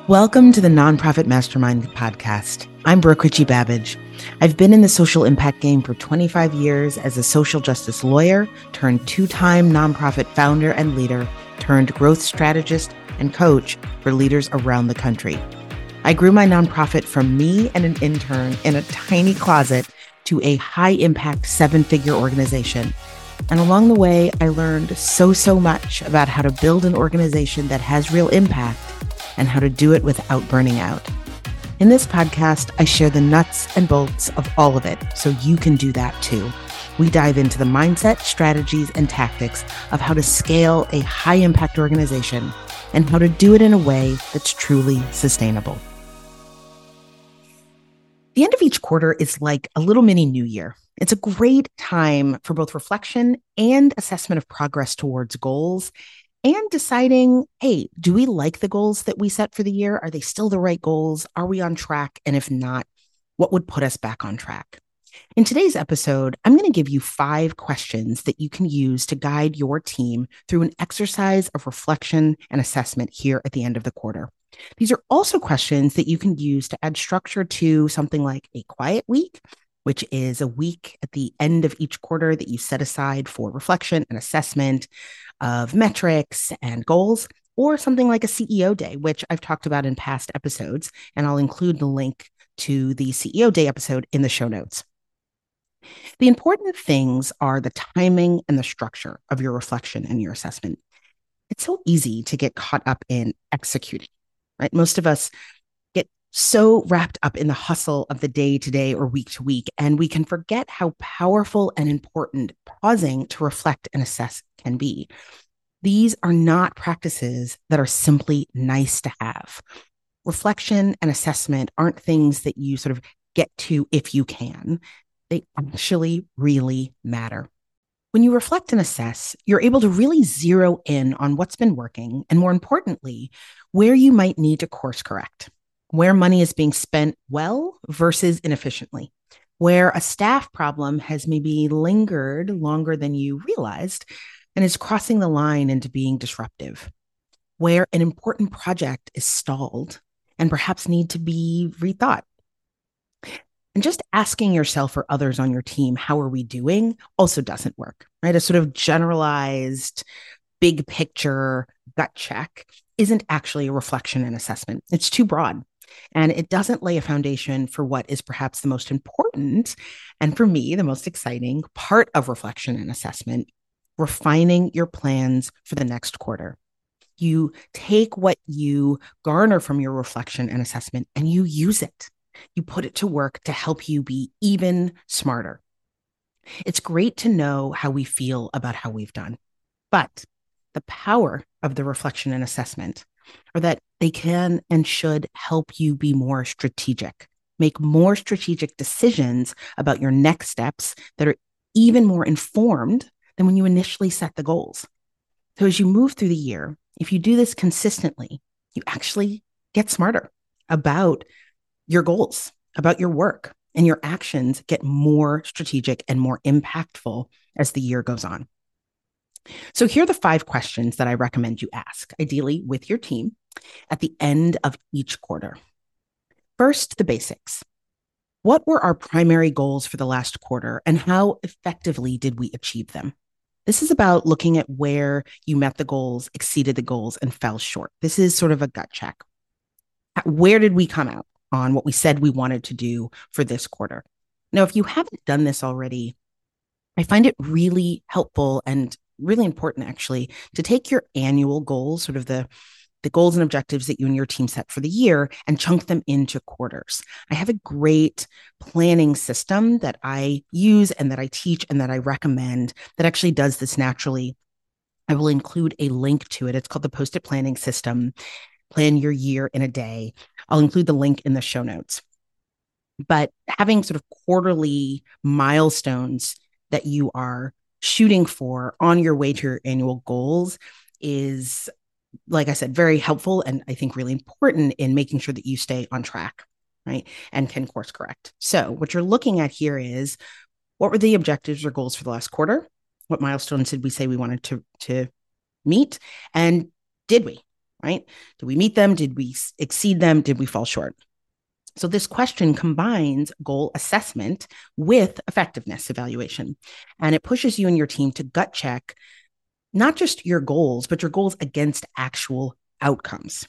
Welcome to the Nonprofit Mastermind podcast. I'm Brooke Ritchie-Babbage. I've been in the social impact game for 25 years as a social justice lawyer turned two-time nonprofit founder and leader turned growth strategist and coach for leaders around the country. I grew my nonprofit from me and an intern in a tiny closet to a high-impact seven-figure organization. And along the way, I learned so much about how to build an organization that has real impact and how to do it without burning out. In this podcast, I share the nuts and bolts of all of it so you can do that too. We dive into the mindset, strategies, and tactics of how to scale a high-impact organization and how to do it in a way that's truly sustainable. The end of each quarter is like a little mini new year. It's a great time for both reflection and assessment of progress towards goals and deciding, hey, do we like the goals that we set for the year? Are they still the right goals? Are we on track? And if not, what would put us back on track? In today's episode, I'm going to give you 5 questions that you can use to guide your team through an exercise of reflection and assessment here at the end of the quarter. These are also questions that you can use to add structure to something like a quiet week, which is a week at the end of each quarter that you set aside for reflection and assessment of metrics and goals, or something like a CEO day, which I've talked about in past episodes, and I'll include the link to the CEO day episode in the show notes. The important things are the timing and the structure of your reflection and your assessment. It's so easy to get caught up in executing, right? Most of us get so wrapped up in the hustle of the day to day or week to week, and we can forget how powerful and important pausing to reflect and assess can be. These are not practices that are simply nice to have. Reflection and assessment aren't things that you sort of get to if you can. They actually really matter. When you reflect and assess, you're able to really zero in on what's been working, and more importantly, where you might need to course correct, where money is being spent well versus inefficiently, where a staff problem has maybe lingered longer than you realized and is crossing the line into being disruptive, where an important project is stalled and perhaps need to be rethought. And just asking yourself or others on your team, how are we doing, also doesn't work, right? A sort of generalized, big picture gut check isn't actually a reflection and assessment. It's too broad. And it doesn't lay a foundation for what is perhaps the most important, and for me, the most exciting part of reflection and assessment, refining your plans for the next quarter. You take what you garner from your reflection and assessment and you use it. You put it to work to help you be even smarter. It's great to know how we feel about how we've done, but the power of the reflection and assessment are that they can and should help you be more strategic, make more strategic decisions about your next steps that are even more informed than when you initially set the goals. So as you move through the year, if you do this consistently, you actually get smarter about your goals, about your work, and your actions get more strategic and more impactful as the year goes on. So here are the 5 questions that I recommend you ask, ideally with your team, at the end of each quarter. First, the basics. What were our primary goals for the last quarter, and how effectively did we achieve them? This is about looking at where you met the goals, exceeded the goals, and fell short. This is sort of a gut check. Where did we come out on what we said we wanted to do for this quarter? Now, if you haven't done this already, I find it really helpful and really important, actually, to take your annual goals, sort of the goals and objectives that you and your team set for the year, and chunk them into quarters. I have a great planning system that I use and that I teach and that I recommend that actually does this naturally. I will include a link to it. It's called the Post-it Planning System. Plan your year in a day. I'll include the link in the show notes. But having sort of quarterly milestones that you are shooting for on your way to your annual goals is, like I said, very helpful and I think really important in making sure that you stay on track, right? And can course correct. So what you're looking at here is, what were the objectives or goals for the last quarter? What milestones did we say we wanted to meet? And did we? right? Did we meet them? Did we exceed them? Did we fall short? So this question combines goal assessment with effectiveness evaluation, and it pushes you and your team to gut check not just your goals, but your goals against actual outcomes.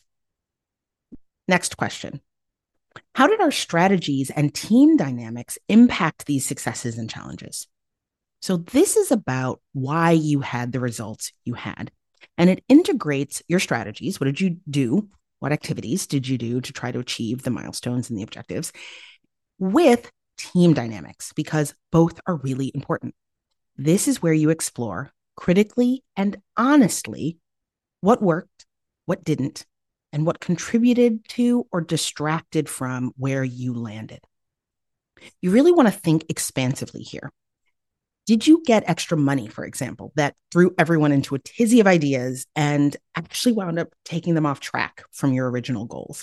Next question. How did our strategies and team dynamics impact these successes and challenges? So this is about why you had the results you had. And it integrates your strategies. What did you do? What activities did you do to try to achieve the milestones and the objectives with team dynamics? Because both are really important. This is where you explore critically and honestly what worked, what didn't, and what contributed to or distracted from where you landed. You really want to think expansively here. Did you get extra money, for example, that threw everyone into a tizzy of ideas and actually wound up taking them off track from your original goals?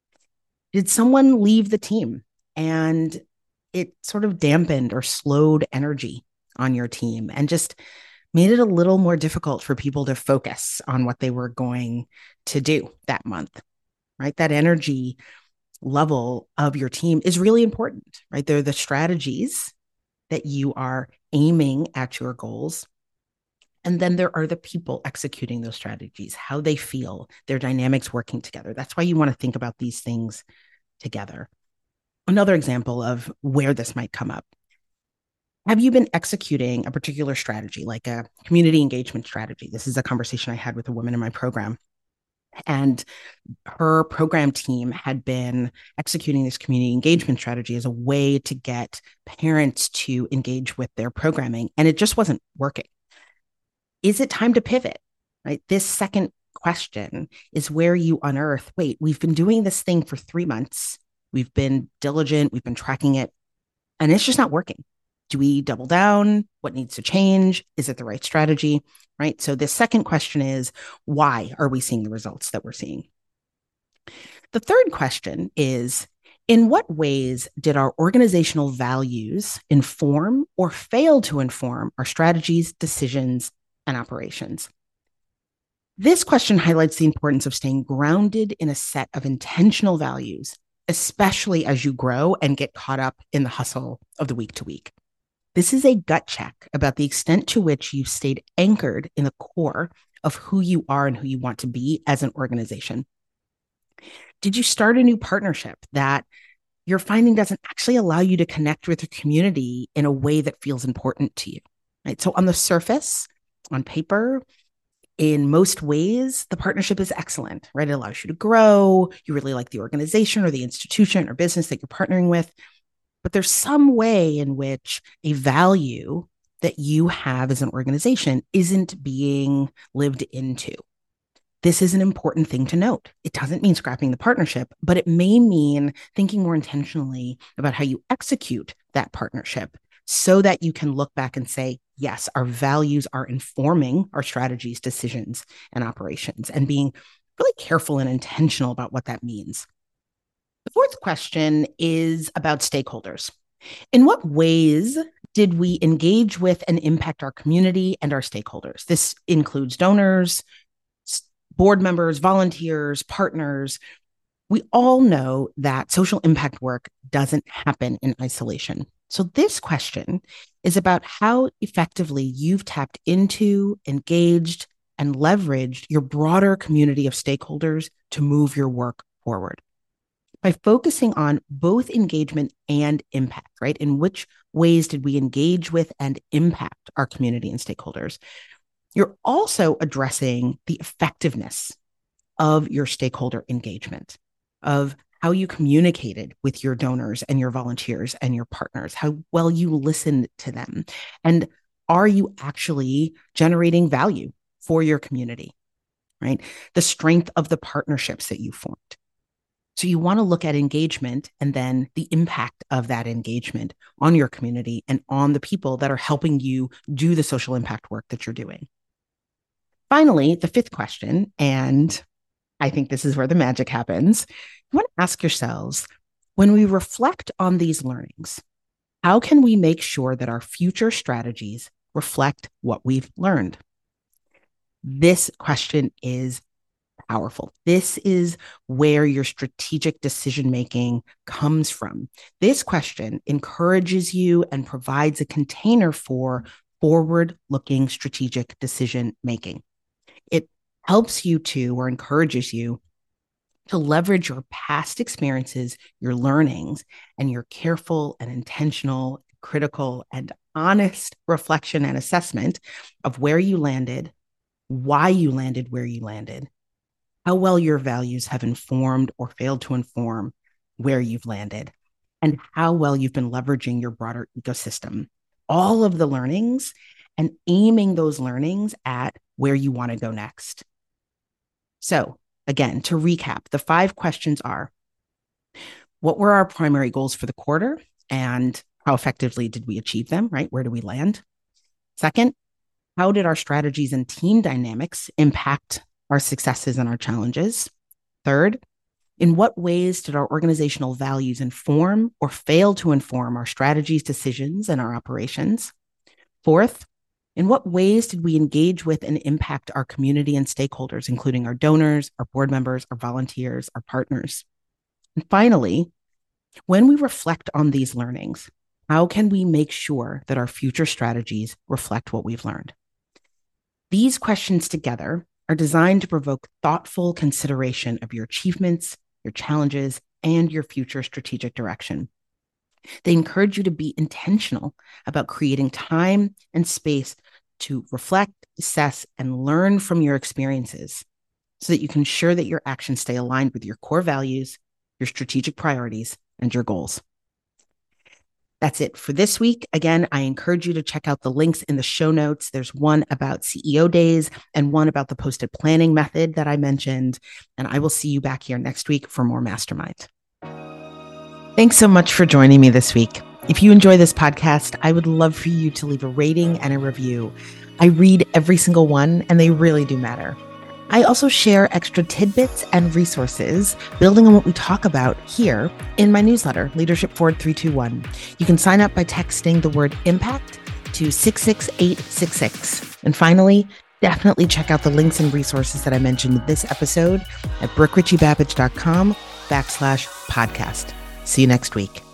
Did someone leave the team and it sort of dampened or slowed energy on your team and just made it a little more difficult for people to focus on what they were going to do that month, right? That energy level of your team is really important, right? They're the strategies that you are aiming at your goals. And then there are the people executing those strategies, how they feel, their dynamics working together. That's why you want to think about these things together. Another example of where this might come up. Have you been executing a particular strategy, like a community engagement strategy? This is a conversation I had with a woman in my program. And her program team had been executing this community engagement strategy as a way to get parents to engage with their programming, and it just wasn't working. Is it time to pivot? Right? This second question is where you unearth, wait, we've been doing this thing for 3 months. We've been diligent. We've been tracking it, and it's just not working. Do we double down? What needs to change? Is it the right strategy? Right? So this second question is, why are we seeing the results that we're seeing? The third question is, in what ways did our organizational values inform or fail to inform our strategies, decisions, and operations? This question highlights the importance of staying grounded in a set of intentional values, especially as you grow and get caught up in the hustle of the week to week. This is a gut check about the extent to which you stayed anchored in the core of who you are and who you want to be as an organization. Did you start a new partnership that you're finding doesn't actually allow you to connect with your community in a way that feels important to you? Right? So on the surface, on paper, in most ways, the partnership is excellent, right? It allows you to grow. You really like the organization or the institution or business that you're partnering with. But there's some way in which a value that you have as an organization isn't being lived into. This is an important thing to note. It doesn't mean scrapping the partnership, but it may mean thinking more intentionally about how you execute that partnership so that you can look back and say, yes, our values are informing our strategies, decisions, and operations, and being really careful and intentional about what that means. The fourth question is about stakeholders. In what ways did we engage with and impact our community and our stakeholders? This includes donors, board members, volunteers, partners. We all know that social impact work doesn't happen in isolation. So this question is about how effectively you've tapped into, engaged, and leveraged your broader community of stakeholders to move your work forward. By focusing on both engagement and impact, right? In which ways did we engage with and impact our community and stakeholders? You're also addressing the effectiveness of your stakeholder engagement, of how you communicated with your donors and your volunteers and your partners, how well you listened to them. And are you actually generating value for your community, right? The strength of the partnerships that you formed. So you want to look at engagement and then the impact of that engagement on your community and on the people that are helping you do the social impact work that you're doing. Finally, the fifth question, and I think this is where the magic happens. You want to ask yourselves, when we reflect on these learnings, how can we make sure that our future strategies reflect what we've learned? This question is powerful. This is where your strategic decision-making comes from. This question encourages you and provides a container for forward-looking strategic decision-making. It helps you to, or encourages you to leverage your past experiences, your learnings, and your careful and intentional, critical, and honest reflection and assessment of where you landed, why you landed where you landed, how well your values have informed or failed to inform where you've landed, and how well you've been leveraging your broader ecosystem. All of the learnings and aiming those learnings at where you want to go next. So again, to recap, the 5 questions are: what were our primary goals for the quarter and how effectively did we achieve them, right? Where do we land? Second, how did our strategies and team dynamics impact our successes and our challenges? Third, in what ways did our organizational values inform or fail to inform our strategies, decisions, and our operations? Fourth, in what ways did we engage with and impact our community and stakeholders, including our donors, our board members, our volunteers, our partners? And finally, when we reflect on these learnings, how can we make sure that our future strategies reflect what we've learned? These questions together are designed to provoke thoughtful consideration of your achievements, your challenges, and your future strategic direction. They encourage you to be intentional about creating time and space to reflect, assess, and learn from your experiences so that you can ensure that your actions stay aligned with your core values, your strategic priorities, and your goals. That's it for this week. Again, I encourage you to check out the links in the show notes. There's one about CEO days and one about the posted planning method that I mentioned. And I will see you back here next week for more Mastermind. Thanks so much for joining me this week. If you enjoy this podcast, I would love for you to leave a rating and a review. I read every single one, and they really do matter. I also share extra tidbits and resources building on what we talk about here in my newsletter, Leadership Forward 321. You can sign up by texting the word impact to 66866. And finally, definitely check out the links and resources that I mentioned in this episode at brookeritchiebabbage.com/podcast. See you next week.